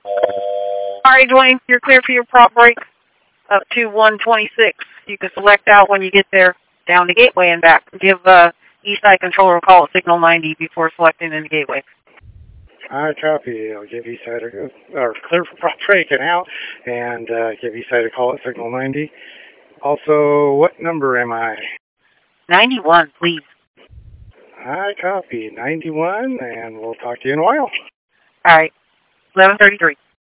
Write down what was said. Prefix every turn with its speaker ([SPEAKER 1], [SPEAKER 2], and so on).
[SPEAKER 1] All right, Dwayne, you're clear for your prop break up to 126. You can select out when you get there down the gateway and back. Give Eastside Controller a call at Signal 90 before selecting in the gateway.
[SPEAKER 2] I copy. I'll give Eastside or clear for prop break and out, and give Eastside a call at Signal 90. Also, what number am I?
[SPEAKER 1] 91, please.
[SPEAKER 2] I copy. 91, and we'll talk to you in a while.
[SPEAKER 1] All right, 11:33.